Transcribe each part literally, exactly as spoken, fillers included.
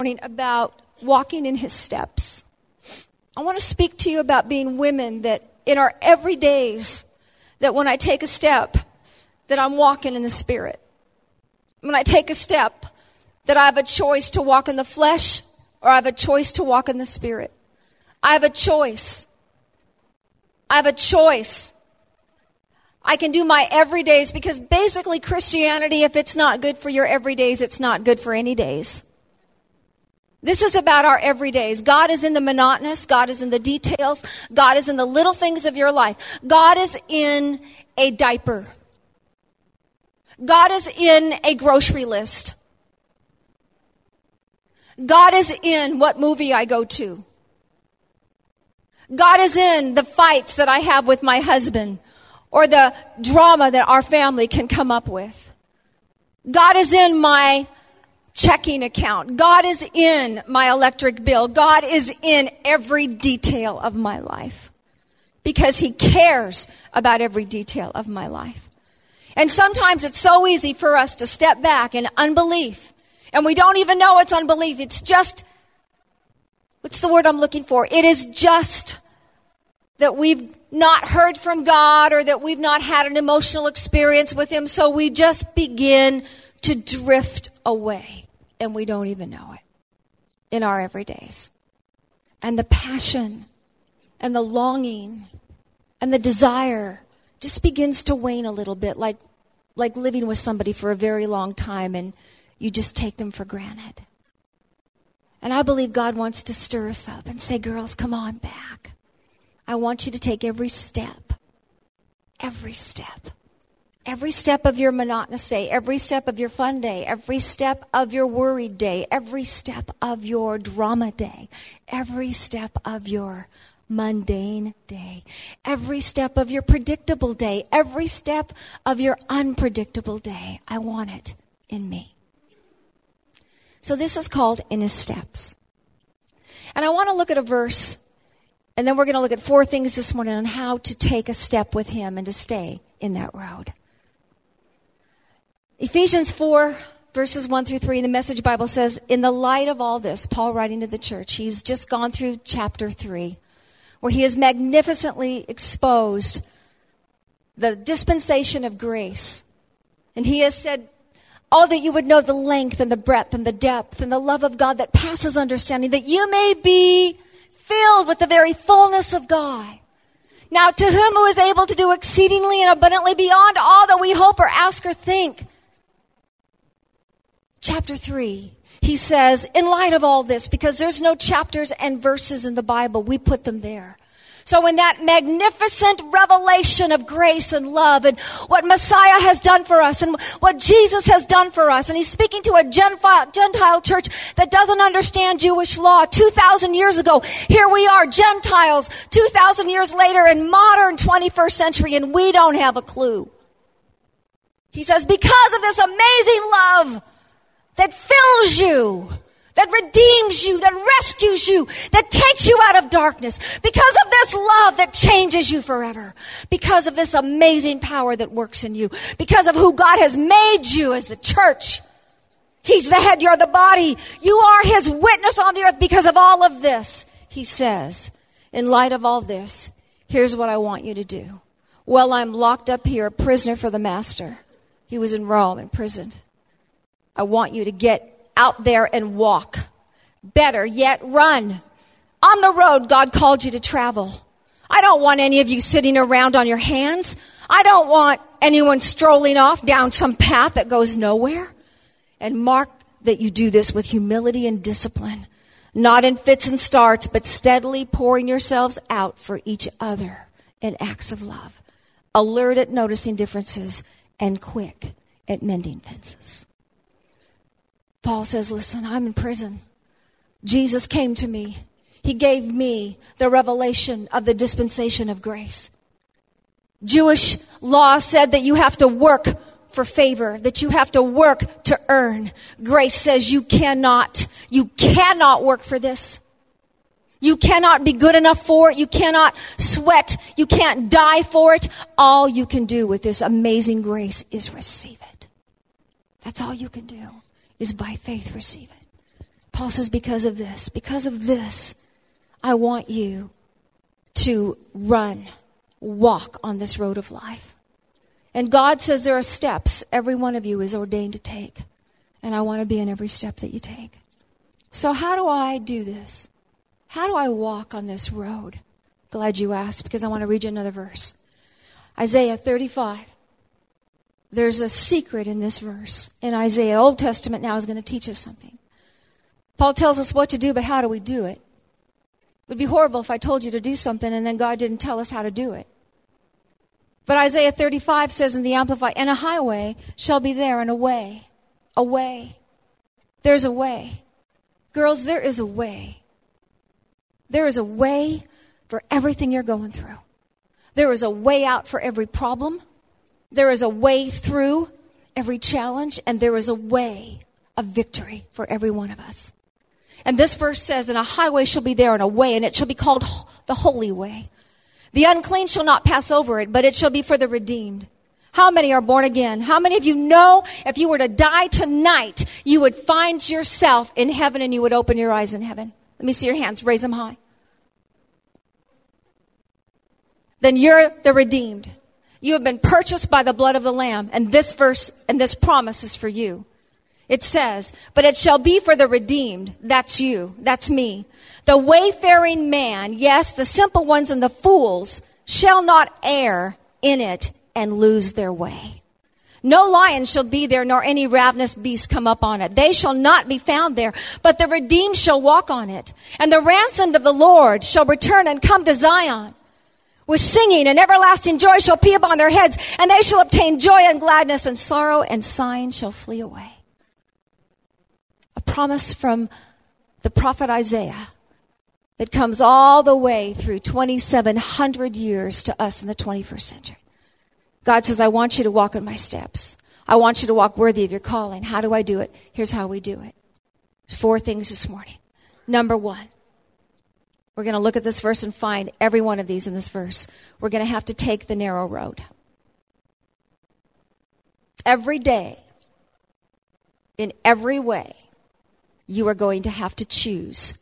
about walking in his steps. I want to speak to you about being women that in our everydays, that when I take a step, that I'm walking in the Spirit. When I take a step, that I have a choice to walk in the flesh or I have a choice to walk in the Spirit. I have a choice. I have a choice. I can do my everydays because basically Christianity, if it's not good for your everydays, it's not good for any days. This is about our everydays. God is in the monotonous. God is in the details. God is in the little things of your life. God is in a diaper. God is in a grocery list. God is in what movie I go to. God is in the fights that I have with my husband or the drama that our family can come up with. God is in my checking account. God is in my electric bill. God is in every detail of my life because he cares about every detail of my life. And sometimes it's so easy for us to step back in unbelief, and we don't even know it's unbelief. It's just, what's the word I'm looking for? It is just that we've not heard from God or that we've not had an emotional experience with him, so we just begin to drift away, and we don't even know it in our everydays. And the passion and the longing and the desire just begins to wane a little bit, like like living with somebody for a very long time and you just take them for granted. And I believe God wants to stir us up and say, girls, come on back. I want you to take every step, every step, every step of your monotonous day, every step of your fun day, every step of your worried day, every step of your drama day, every step of your mundane day, every step of your predictable day, every step of your unpredictable day. I want it in me. So this is called In His Steps. And I want to look at a verse, and then we're going to look at four things this morning on how to take a step with him and to stay in that road. Ephesians four, verses one through three, the Message Bible says, in the light of all this, Paul writing to the church, he's just gone through chapter three, where he has magnificently exposed the dispensation of grace. And he has said, oh, that you would know the length and the breadth and the depth and the love of God that passes understanding, that you may be filled with the very fullness of God. Now, to whom who is able to do exceedingly and abundantly beyond all that we hope or ask or think. Chapter three, he says, in light of all this, because there's no chapters and verses in the Bible, we put them there. So in that magnificent revelation of grace and love and what Messiah has done for us and what Jesus has done for us, and he's speaking to a Gentile, Gentile church that doesn't understand Jewish law two thousand years ago. Here we are, Gentiles, two thousand years later in modern twenty-first century, and we don't have a clue. He says, because of this amazing love that fills you, that redeems you, that rescues you, that takes you out of darkness, because of this love that changes you forever, because of this amazing power that works in you, because of who God has made you as the church. He's the head, you're the body. You are his witness on the earth. Because of all of this, he says, in light of all this, here's what I want you to do. Well, I'm locked up here, a prisoner for the master. He was in Rome, imprisoned. I want you to get out there and walk. Better yet, run. On the road God called you to travel. I don't want any of you sitting around on your hands. I don't want anyone strolling off down some path that goes nowhere. And mark that you do this with humility and discipline, not in fits and starts, but steadily pouring yourselves out for each other in acts of love, alert at noticing differences, and quick at mending fences. Paul says, listen, I'm in prison. Jesus came to me. He gave me the revelation of the dispensation of grace. Jewish law said that you have to work for favor, that you have to work to earn. Grace says you cannot, you cannot work for this. You cannot be good enough for it. You cannot sweat. You can't die for it. All you can do with this amazing grace is receive it. That's all you can do. Is by faith receive it. Paul says, because of this, because of this, I want you to run, walk on this road of life. And God says there are steps every one of you is ordained to take. And I want to be in every step that you take. So how do I do this? How do I walk on this road? Glad you asked, because I want to read you another verse. Isaiah thirty-five. There's a secret in this verse. In Isaiah, Old Testament now is going to teach us something. Paul tells us what to do, but how do we do it? It would be horrible if I told you to do something and then God didn't tell us how to do it. But Isaiah thirty-five says in the Amplified, and a highway shall be there and a way. A way. There's a way. Girls, there is a way. There is a way for everything you're going through. There is a way out for every problem. There is a way through every challenge. And there is a way of victory for every one of us. And this verse says, and a highway shall be there and a way, and it shall be called the holy way. The unclean shall not pass over it, but it shall be for the redeemed. How many are born again? How many of you know if you were to die tonight, you would find yourself in heaven and you would open your eyes in heaven? Let me see your hands. Raise them high. Then you're the redeemed. You have been purchased by the blood of the Lamb. And this verse and this promise is for you. It says, but it shall be for the redeemed. That's you. That's me. The wayfaring man, yes, the simple ones and the fools, shall not err in it and lose their way. No lion shall be there, nor any ravenous beast come up on it. They shall not be found there, but the redeemed shall walk on it. And the ransomed of the Lord shall return and come to Zion. With singing and everlasting joy shall be upon their heads, and they shall obtain joy and gladness, and sorrow and sighing shall flee away. A promise from the prophet Isaiah that comes all the way through twenty-seven hundred years to us in the twenty-first century. God says, I want you to walk in my steps. I want you to walk worthy of your calling. How do I do it? Here's how we do it. Four things this morning. Number one, we're going to look at this verse and find every one of these in this verse. We're going to have to take the narrow road. Every day, in every way, you are going to have to choose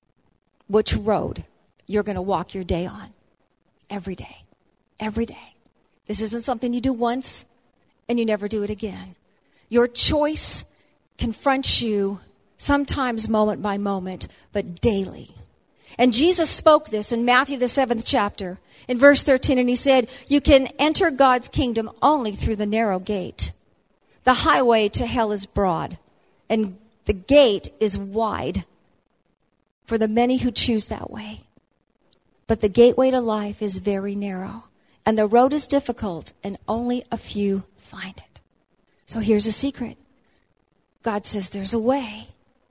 which road you're going to walk your day on. Every day. Every day. This isn't something you do once and you never do it again. Your choice confronts you sometimes moment by moment, but daily. And Jesus spoke this in Matthew, the seventh chapter, in verse thirteen, and he said, you can enter God's kingdom only through the narrow gate. The highway to hell is broad, and the gate is wide for the many who choose that way. But the gateway to life is very narrow. And the road is difficult, and only a few find it. So here's a secret. God says there's a way.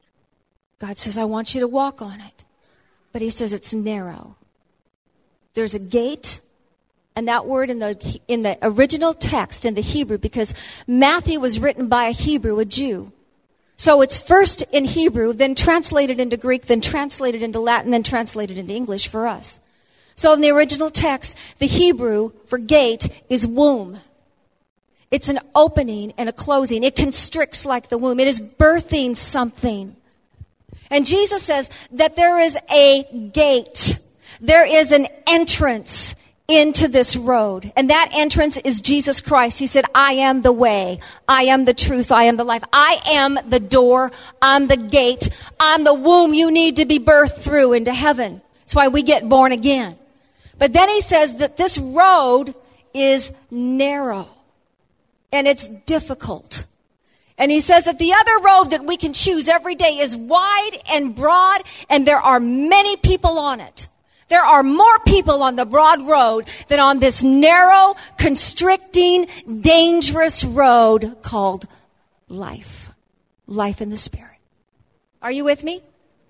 God says, I want you to walk on it. But he says it's narrow. There's a gate, and that word in the in the original text in the Hebrew, because Matthew was written by a Hebrew, a Jew. So it's first in Hebrew, then translated into Greek, then translated into Latin, then translated into English for us. So in the original text, the Hebrew for gate is womb. It's an opening and a closing. It constricts like the womb. It is birthing something. And Jesus says that there is a gate. There is an entrance into this road. And that entrance is Jesus Christ. He said, I am the way. I am the truth. I am the life. I am the door. I'm the gate. I'm the womb you need to be birthed through into heaven. That's why we get born again. But then he says that this road is narrow and it's difficult. And he says that the other road that we can choose every day is wide and broad, and there are many people on it. There are more people on the broad road than on this narrow, constricting, dangerous road called life. Life in the Spirit. Are you with me?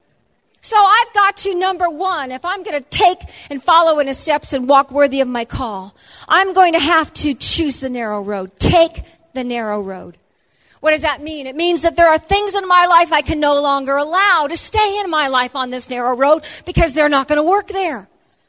So I've got to, number one, if I'm going to take and follow in his steps and walk worthy of my call, I'm going to have to choose the narrow road. Take the narrow road. What does that mean? It means that there are things in my life I can no longer allow to stay in my life on this narrow road because they're not going to work there.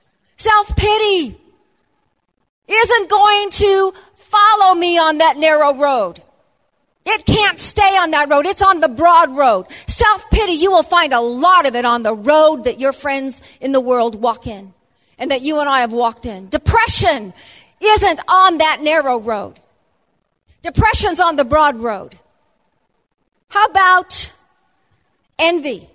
Self-pity isn't going to follow me on that narrow road. It can't stay on that road. It's on the broad road. Self-pity, you will find a lot of it on the road that your friends in the world walk in and that you and I have walked in. Depression isn't on that narrow road. Depression's on the broad road. How about envy?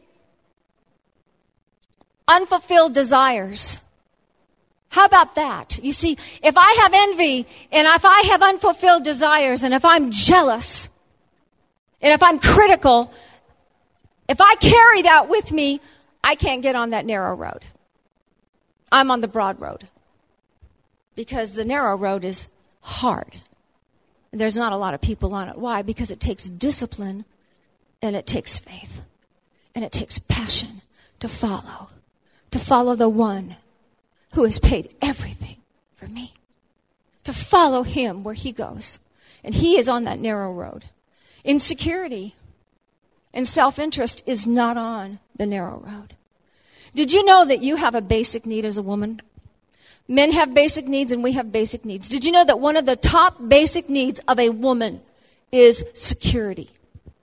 Unfulfilled desires. How about that? You see, if I have envy and if I have unfulfilled desires and if I'm jealous and if I'm critical, if I carry that with me, I can't get on that narrow road. I'm on the broad road because the narrow road is hard. There's not a lot of people on it. Why? Because it takes discipline and it takes faith and it takes passion to follow, to follow the one who has paid everything for me, to follow him where he goes. And he is on that narrow road. Insecurity and self-interest is not on the narrow road. Did you know that you have a basic need as a woman? Men have basic needs and we have basic needs. Did you know that one of the top basic needs of a woman is security?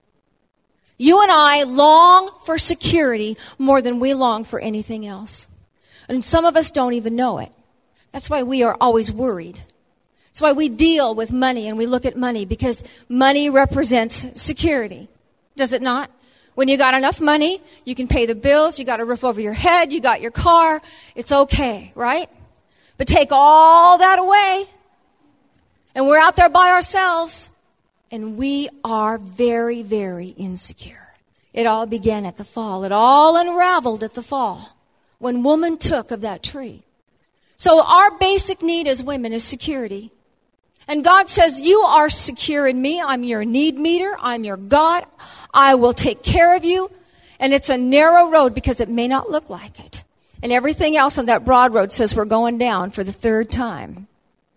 You and I long for security more than we long for anything else. And some of us don't even know it. That's why we are always worried. That's why we deal with money and we look at money, because money represents security. Does it not? When you got enough money, you can pay the bills, you got a roof over your head, you got your car, it's okay, right? But take all that away, and we're out there by ourselves, and we are very, very insecure. It all began at the fall. It all unraveled at the fall when woman took of that tree. So our basic need as women is security. And God says, you are secure in me. I'm your need meter. I'm your God. I will take care of you. And it's a narrow road because it may not look like it. And everything else on that broad road says we're going down for the third time.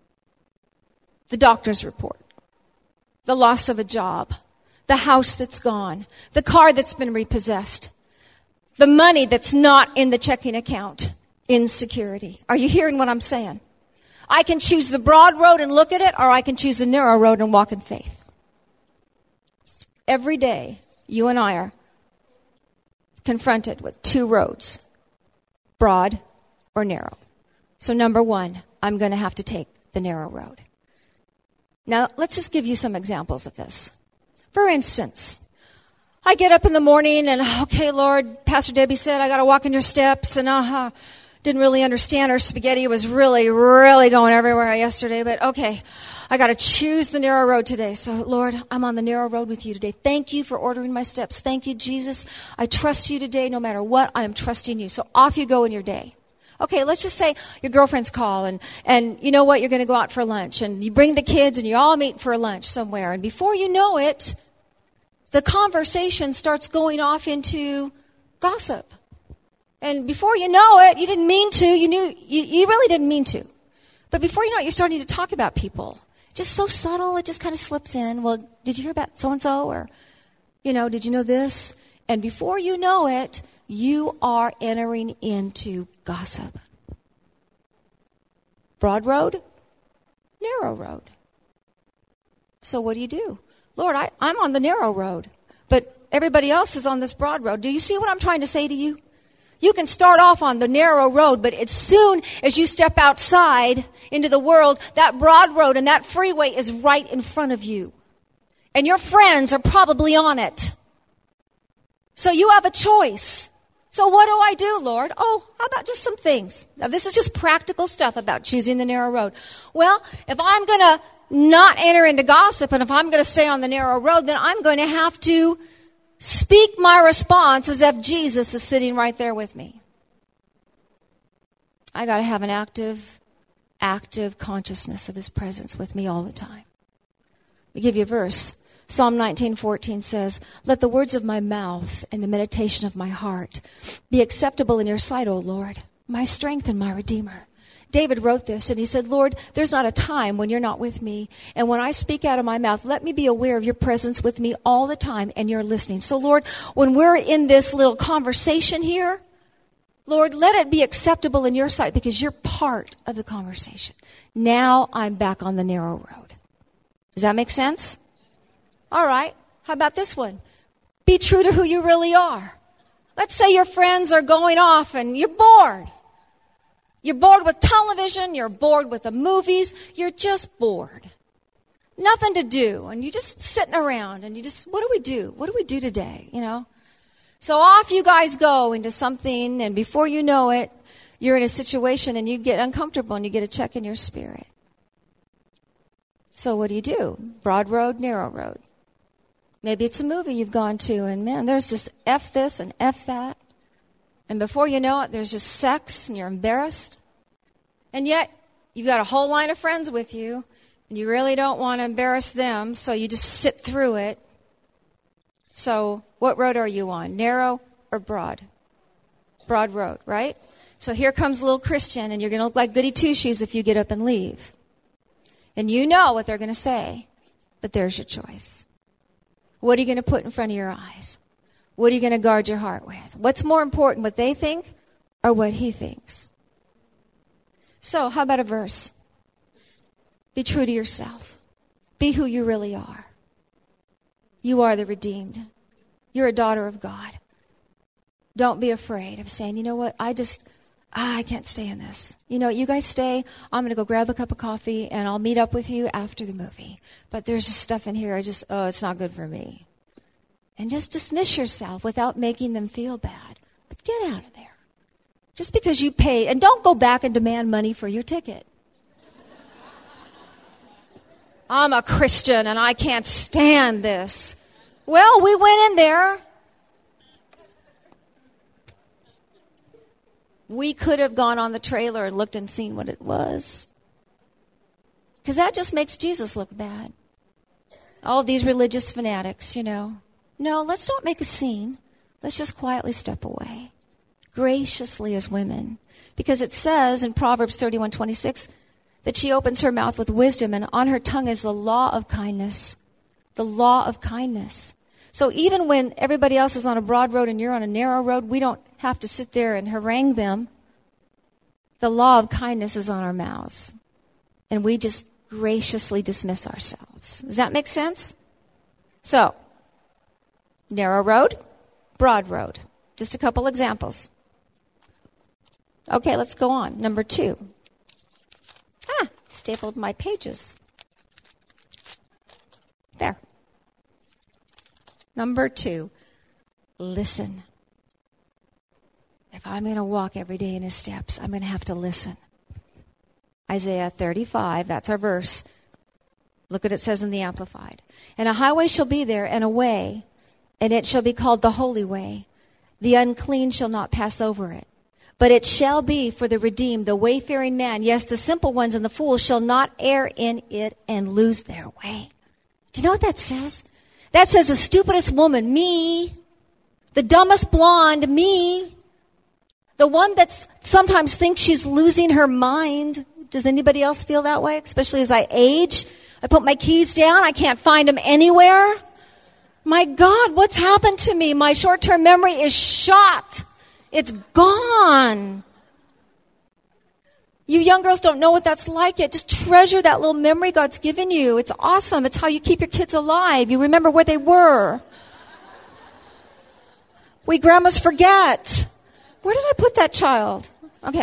The doctor's report, the loss of a job, the house that's gone, the car that's been repossessed, the money that's not in the checking account, insecurity. Are you hearing what I'm saying? I can choose the broad road and look at it, or I can choose the narrow road and walk in faith. Every day, you and I are confronted with two roads, broad or narrow. So number one, I'm going to have to take the narrow road. Now, let's just give you some examples of this. For instance, I get up in the morning and, okay, Lord, Pastor Debbie said I got to walk in your steps, and uh-huh. Didn't really understand her spaghetti was really, really going everywhere yesterday, but okay, I got to choose the narrow road today. So, Lord, I'm on the narrow road with you today. Thank you for ordering my steps. Thank you, Jesus. I trust you today. No matter what, I am trusting you. So off you go in your day. Okay, let's just say your girlfriends call, and, and you know what? You're going to go out for lunch, and you bring the kids, and you all meet for lunch somewhere. And before you know it, the conversation starts going off into gossip. And before you know it, you didn't mean to. You knew you, you really didn't mean to. But before you know it, you're starting to talk about people. Just so subtle, it just kind of slips in. Well, did you hear about so-and-so? Or, you know, did you know this? And before you know it, you are entering into gossip. Broad road, narrow road. So what do you do? Lord, I, I'm on the narrow road, but everybody else is on this broad road. Do you see what I'm trying to say to you? You can start off on the narrow road, but as soon as you step outside into the world, that broad road and that freeway is right in front of you. And your friends are probably on it. So you have a choice. So what do I do, Lord? Oh, how about just some things? Now, this is just practical stuff about choosing the narrow road. Well, if I'm going to not enter into gossip, and if I'm going to stay on the narrow road, then I'm going to have to speak my response as if Jesus is sitting right there with me. I got to have an active, active consciousness of his presence with me all the time. Let me give you a verse. Psalm nineteen fourteen says, "Let the words of my mouth and the meditation of my heart be acceptable in your sight, O Lord, my strength and my Redeemer." David wrote this, and he said, Lord, there's not a time when you're not with me. And when I speak out of my mouth, let me be aware of your presence with me all the time, and you're listening. So, Lord, when we're in this little conversation here, Lord, let it be acceptable in your sight because you're part of the conversation. Now I'm back on the narrow road. Does that make sense? All right. How about this one? Be true to who you really are. Let's say your friends are going off and you're bored. You're bored with television. You're bored with the movies. You're just bored. Nothing to do. And you're just sitting around and you just, what do we do? What do we do today? You know? So off you guys go into something, and before you know it, you're in a situation and you get uncomfortable and you get a check in your spirit. So what do you do? Broad road, narrow road. Maybe it's a movie you've gone to, and man, there's just F this and F that. And before you know it, there's just sex, and you're embarrassed. And yet, you've got a whole line of friends with you, and you really don't want to embarrass them, so you just sit through it. So what road are you on, narrow or broad? Broad road, right? So here comes little Christian, and you're going to look like goody two-shoes if you get up and leave. And you know what they're going to say, but there's your choice. What are you going to put in front of your eyes? What are you going to guard your heart with? What's more important, what they think or what he thinks? So how about a verse? Be true to yourself. Be who you really are. You are the redeemed. You're a daughter of God. Don't be afraid of saying, you know what, I just, ah, I can't stay in this. You know, you guys stay. I'm going to go grab a cup of coffee, and I'll meet up with you after the movie. But there's just stuff in here, I just, oh, it's not good for me. And just dismiss yourself without making them feel bad. But get out of there. Just because you paid, and don't go back and demand money for your ticket. I'm a Christian, and I can't stand this. Well, we went in there. We could have gone on the trailer and looked and seen what it was. Because that just makes Jesus look bad. All these religious fanatics, you know. No, let's not make a scene. Let's just quietly step away. Graciously as women. Because it says in Proverbs thirty-one twenty-six that she opens her mouth with wisdom, and on her tongue is the law of kindness. The law of kindness. So even when everybody else is on a broad road and you're on a narrow road, we don't have to sit there and harangue them. The law of kindness is on our mouths. And we just graciously dismiss ourselves. Does that make sense? So, narrow road, broad road. Just a couple examples. Okay, let's go on. Number two. Ah, stapled my pages. There. Number two, listen. If I'm going to walk every day in his steps, I'm going to have to listen. Isaiah thirty-five, that's our verse. Look what it says in the Amplified. And a highway shall be there, and a way, and it shall be called the holy way. The unclean shall not pass over it. But it shall be for the redeemed, the wayfaring man. Yes, the simple ones and the fools shall not err in it and lose their way. Do you know what that says? That says the stupidest woman, me, the dumbest blonde, me, the one that sometimes thinks she's losing her mind. Does anybody else feel that way? Especially as I age. I put my keys down. I can't find them anywhere. My God, what's happened to me? My short-term memory is shot. It's gone. You young girls don't know what that's like yet. Just treasure that little memory God's given you. It's awesome. It's how you keep your kids alive. You remember where they were. We grandmas forget. Where did I put that child? Okay.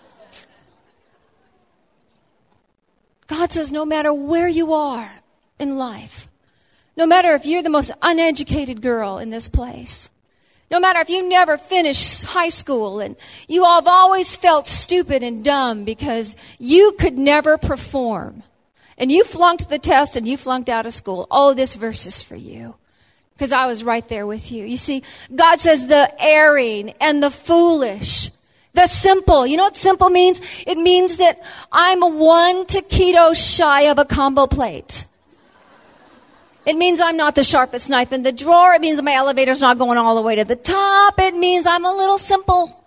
God says no matter where you are in life, no matter if you're the most uneducated girl in this place, no matter if you never finished high school and you have always felt stupid and dumb because you could never perform and you flunked the test and you flunked out of school, oh, this verse is for you because I was right there with you. You see, God says the erring and the foolish, the simple. You know what simple means? It means that I'm one taquito shy of a combo plate. It means I'm not the sharpest knife in the drawer. It means my elevator's not going all the way to the top. It means I'm a little simple.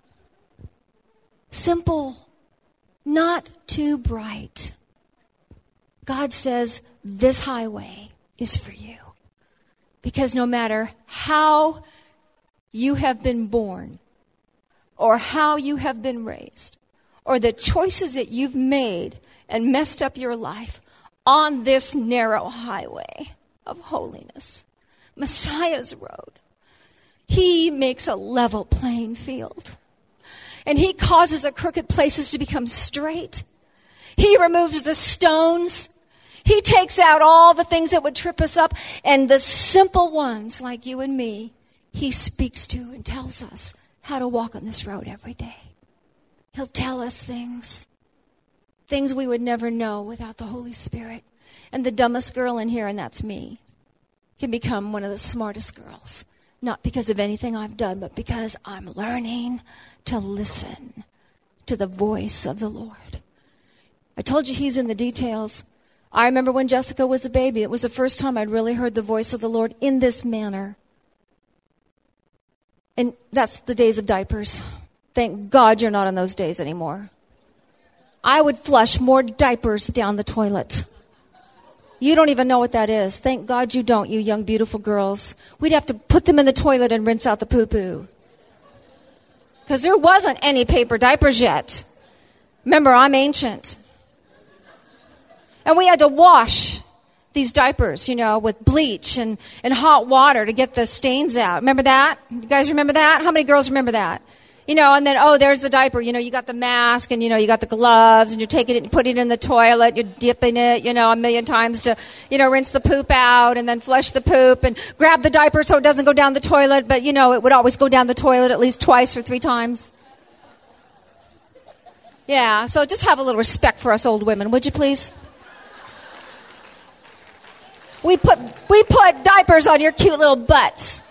Simple. Not too bright. God says this highway is for you. Because no matter how you have been born, or how you have been raised, or the choices that you've made and messed up your life, on this narrow highway, of holiness. Messiah's road. He makes a level playing field. And he causes the crooked places to become straight. He removes the stones. He takes out all the things that would trip us up. And the simple ones, like you and me, he speaks to and tells us how to walk on this road every day. He'll tell us things. Things we would never know without the Holy Spirit. And the dumbest girl in here, and that's me, can become one of the smartest girls. Not because of anything I've done, but because I'm learning to listen to the voice of the Lord. I told you he's in the details. I remember when Jessica was a baby, it was the first time I'd really heard the voice of the Lord in this manner. And that's the days of diapers. Thank God you're not in those days anymore. I would flush more diapers down the toilet. You don't even know what that is. Thank God you don't, you young, beautiful girls. We'd have to put them in the toilet and rinse out the poo-poo. Because there wasn't any paper diapers yet. Remember, I'm ancient. And we had to wash these diapers, you know, with bleach and, and hot water to get the stains out. Remember that? You guys remember that? How many girls remember that? You know, and then, oh, there's the diaper. You know, you got the mask and, you know, you got the gloves and you're taking it and putting it in the toilet. You're dipping it, you know, a million times to, you know, rinse the poop out and then flush the poop and grab the diaper so it doesn't go down the toilet. But, you know, it would always go down the toilet at least twice or three times. Yeah, so just have a little respect for us old women, would you please? We put, we put diapers on your cute little butts.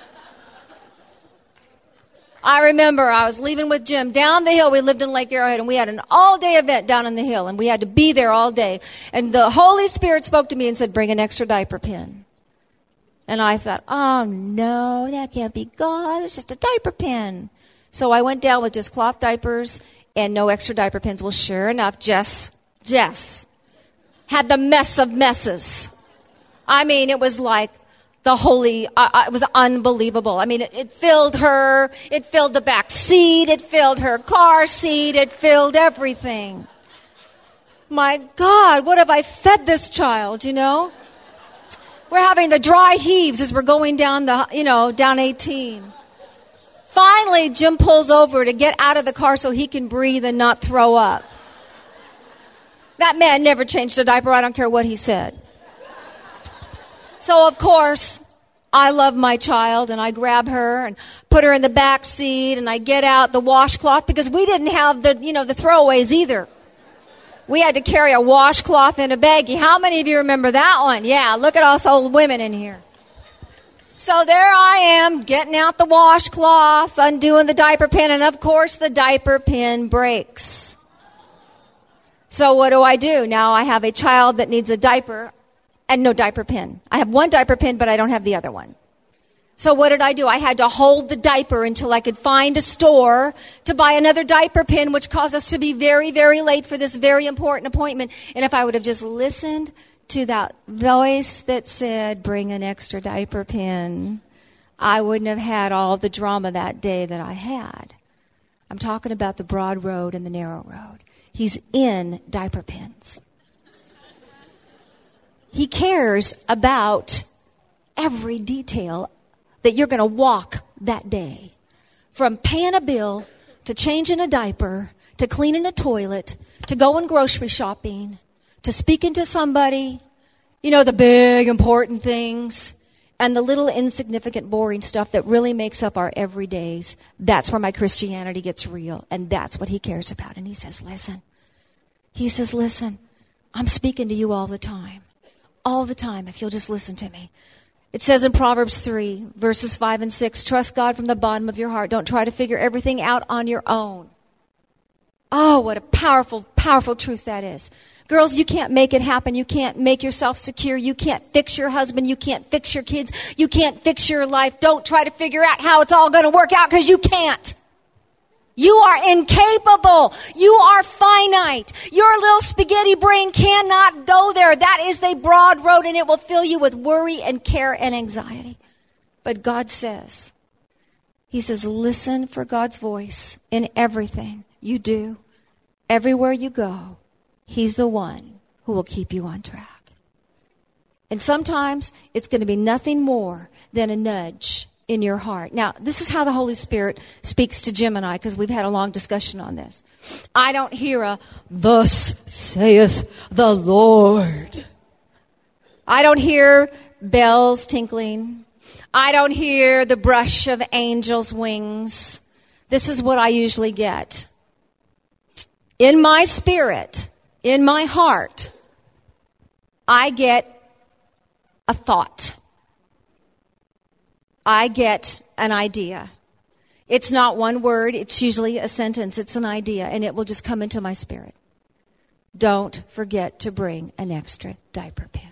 I remember I was leaving with Jim down the hill. We lived in Lake Arrowhead, and we had an all-day event down on the hill, and we had to be there all day. And the Holy Spirit spoke to me and said, bring an extra diaper pin. And I thought, oh, no, that can't be God. It's just a diaper pin. So I went down with just cloth diapers and no extra diaper pins. Well, sure enough, Jess, Jess had the mess of messes. I mean, it was like the holy, uh, it was unbelievable. I mean, it, it filled her, it filled the back seat, it filled her car seat, it filled everything. My God, what have I fed this child, you know? We're having the dry heaves as we're going down the, you know, down eighteen. Finally, Jim pulls over to get out of the car so he can breathe and not throw up. That man never changed a diaper, I don't care what he said. So, of course, I love my child, and I grab her and put her in the back seat, and I get out the washcloth, because we didn't have the, you know, the throwaways either. We had to carry a washcloth in a baggie. How many of you remember that one? Yeah, look at us old women in here. So there I am, getting out the washcloth, undoing the diaper pin, and of course the diaper pin breaks. So what do I do? Now I have a child that needs a diaper and no diaper pin. I have one diaper pin, but I don't have the other one. So what did I do? I had to hold the diaper until I could find a store to buy another diaper pin, which caused us to be very, very late for this very important appointment. And if I would have just listened to that voice that said, bring an extra diaper pin, I wouldn't have had all the drama that day that I had. I'm talking about the broad road and the narrow road. He's in diaper pins. He cares about every detail that you're going to walk that day. From paying a bill, to changing a diaper, to cleaning a toilet, to going grocery shopping, to speaking to somebody, you know, the big important things, and the little insignificant boring stuff that really makes up our everydays. That's where my Christianity gets real, and that's what he cares about. And he says, listen. He says, listen, I'm speaking to you all the time. All the time, if you'll just listen to me. It says in Proverbs three, verses five and six, trust God from the bottom of your heart. Don't try to figure everything out on your own. Oh, what a powerful, powerful truth that is. Girls, you can't make it happen. You can't make yourself secure. You can't fix your husband. You can't fix your kids. You can't fix your life. Don't try to figure out how it's all going to work out, because you can't. You are incapable. You are finite. Your little spaghetti brain cannot go there. That is the broad road, and it will fill you with worry and care and anxiety. But God says, he says, listen for God's voice in everything you do. Everywhere you go, he's the one who will keep you on track. And sometimes it's going to be nothing more than a nudge in your heart. Now, this is how the Holy Spirit speaks to Jim and I, because we've had a long discussion on this. I don't hear a, "Thus saith the Lord." I don't hear bells tinkling. I don't hear the brush of angels' wings. This is what I usually get. In my spirit, in my heart, I get a thought. I get an idea. It's not one word. It's usually a sentence. It's an idea, and it will just come into my spirit. Don't forget to bring an extra diaper pen.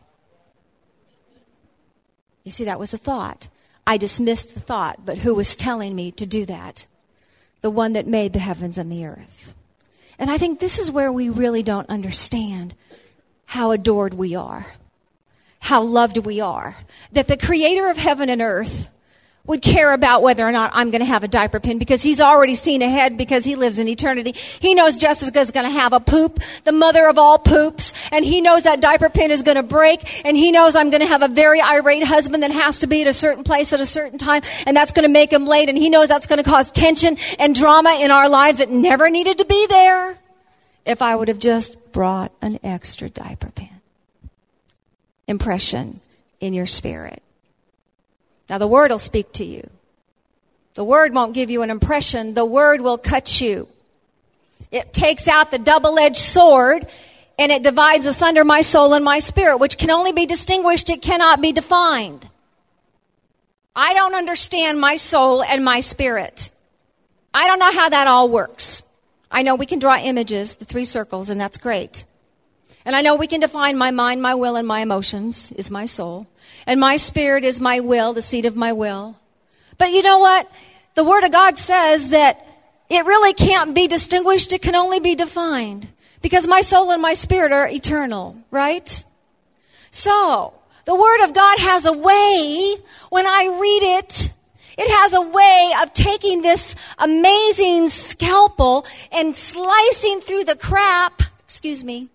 You see, that was a thought. I dismissed the thought, but who was telling me to do that? The one that made the heavens and the earth. And I think this is where we really don't understand how adored we are, how loved we are, that the creator of heaven and earth would care about whether or not I'm going to have a diaper pin, because he's already seen ahead, because he lives in eternity. He knows Jessica's going to have a poop, the mother of all poops, and he knows that diaper pin is going to break, and he knows I'm going to have a very irate husband that has to be at a certain place at a certain time, and that's going to make him late, and he knows that's going to cause tension and drama in our lives that never needed to be there if I would have just brought an extra diaper pin. Impression in your spirit. Now, the Word will speak to you. The Word won't give you an impression. The Word will cut you. It takes out the double-edged sword, and it divides asunder my soul and my spirit, which can only be distinguished. It cannot be defined. I don't understand my soul and my spirit. I don't know how that all works. I know we can draw images, the three circles, and that's great. And I know we can define my mind, my will, and my emotions is my soul. And my spirit is my will, the seat of my will. But you know what? The Word of God says that it really can't be distinguished. It can only be defined. Because my soul and my spirit are eternal, right? So, the Word of God has a way, when I read it, it has a way of taking this amazing scalpel and slicing through the crap, excuse me,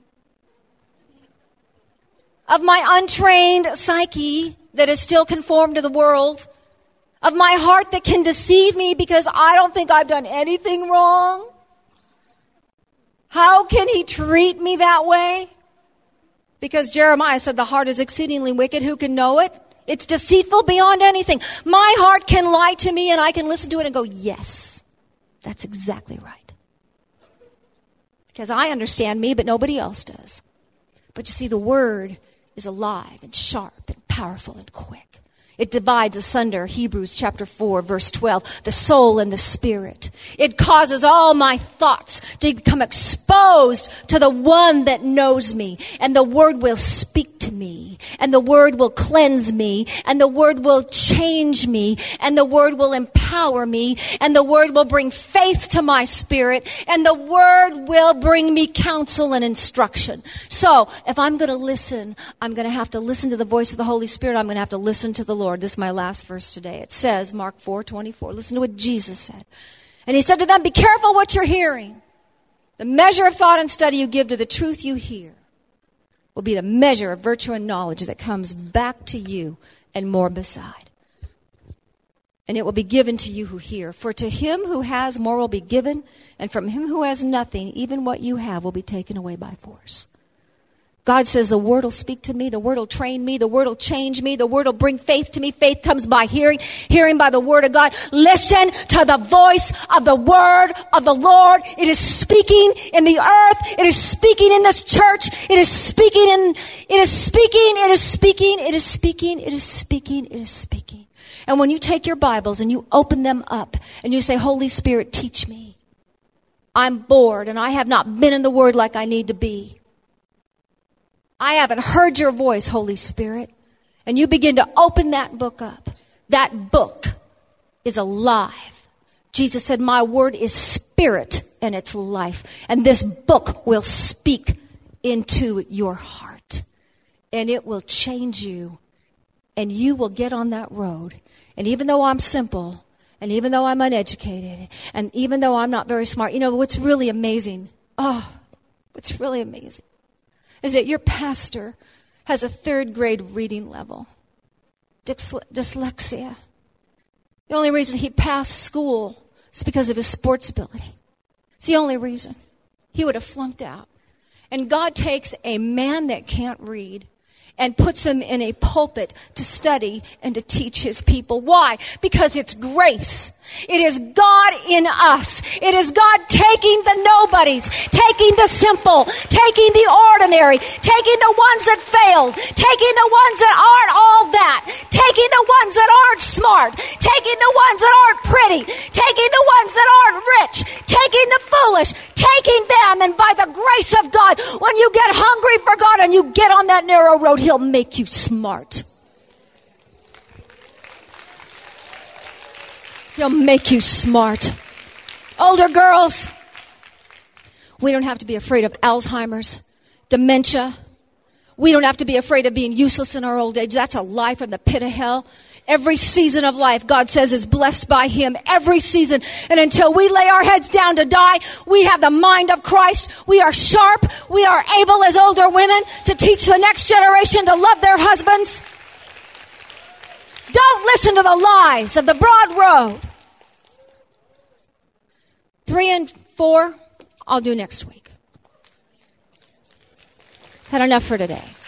of my untrained psyche that is still conformed to the world, of my heart that can deceive me because I don't think I've done anything wrong. How can he treat me that way? Because Jeremiah said the heart is exceedingly wicked. Who can know it? It's deceitful beyond anything. My heart can lie to me and I can listen to it and go, yes, that's exactly right. Because I understand me, but nobody else does. But you see, the Word is alive and sharp and powerful and quick. It divides asunder, Hebrews chapter four, verse twelve, the soul and the spirit. It causes all my thoughts to become exposed to the one that knows me. And the Word will speak to me. And the Word will cleanse me. And the Word will change me. And the Word will empower me. And the Word will bring faith to my spirit. And the Word will bring me counsel and instruction. So, if I'm going to listen, I'm going to have to listen to the voice of the Holy Spirit. I'm going to have to listen to the Lord. This is my last verse today. It says, Mark four twenty-four. Listen to what Jesus said. And he said to them, be careful what you're hearing. The measure of thought and study you give to the truth you hear will be the measure of virtue and knowledge that comes back to you and more beside. And it will be given to you who hear. For to him who has more will be given, and from him who has nothing, even what you have will be taken away by force. God says the Word will speak to me, the Word will train me, the Word will change me, the Word will bring faith to me. Faith comes by hearing, hearing by the Word of God. Listen to the voice of the Word of the Lord. It is speaking in the earth. It is speaking in this church. It is speaking in, it is speaking, it is speaking, it is speaking, it is speaking, it is speaking. And when you take your Bibles and you open them up and you say, Holy Spirit, teach me. I'm bored and I have not been in the Word like I need to be. I haven't heard your voice, Holy Spirit. And you begin to open that book up. That book is alive. Jesus said, my word is spirit and it's life. And this book will speak into your heart. And it will change you. And you will get on that road. And even though I'm simple, and even though I'm uneducated, and even though I'm not very smart, you know, what's really amazing, oh, what's really amazing is that your pastor has a third grade reading level. Dysle- dyslexia. The only reason he passed school is because of his sports ability. It's the only reason. He would have flunked out. And God takes a man that can't read and puts him in a pulpit to study and to teach his people. Why? Because it's grace. It is God in us. It is God taking the nobodies, taking the simple, taking the ordinary, taking the ones that failed, taking the ones that aren't all that, taking the ones that aren't smart, taking the ones that aren't pretty, taking the ones that aren't rich, taking the foolish, taking them, and by the grace of God, when you get hungry for God and you get on that narrow road, He'll make you smart. He'll make you smart. Older girls, we don't have to be afraid of Alzheimer's, dementia. We don't have to be afraid of being useless in our old age. That's a lie from the pit of hell. Every season of life, God says, is blessed by Him. Every season. And until we lay our heads down to die, we have the mind of Christ. We are sharp. We are able as older women to teach the next generation to love their husbands. Don't listen to the lies of the broad road. Three and four, I'll do next week. Had enough for today.